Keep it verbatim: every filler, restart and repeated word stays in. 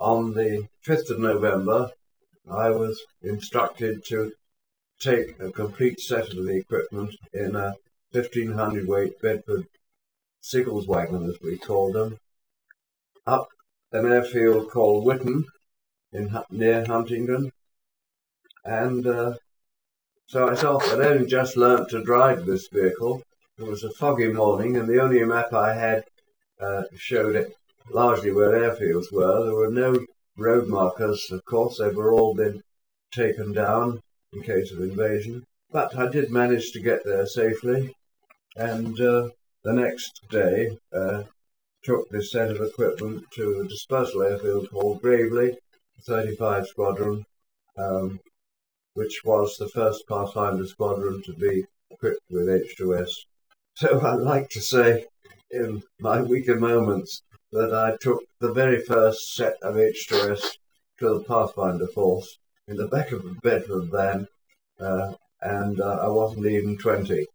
on the fifth of November, I was instructed to take a complete set of the equipment in a fifteen hundred weight Bedford Sickles wagon, as we called them, up an airfield called Witton in near Huntingdon. And uh, so I thought I'd only just learnt to drive this vehicle. It was a foggy morning, and the only map I had uh, showed it largely where airfields were. There were no road markers, of course. They were all been taken down in case of invasion. But I did manage to get there safely, and uh, the next day uh, took this set of equipment to a dispersal airfield called Gravely, thirty-five Squadron, um, which was the first Pathfinder squadron to be equipped with H two S. So I like to say in my weaker moments that I took the very first set of H two S to the Pathfinder force in the back of a Bedford van, uh, and uh, I wasn't even twenty.